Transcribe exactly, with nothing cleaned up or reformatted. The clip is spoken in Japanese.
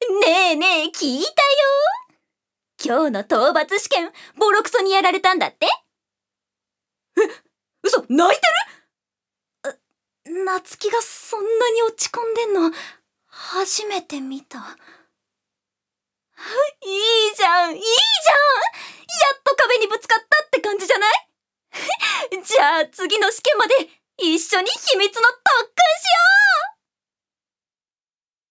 ねえねえ、聞いたよ。今日の討伐試験、ボロクソにやられたんだって？ え、嘘、泣いてる？夏希がそんなに落ち込んでんの、初めて見た。いいじゃん、いいじゃん！やっと壁にぶつかったって感じじゃない？じゃあ次の試験まで一緒に秘密の特訓しよう！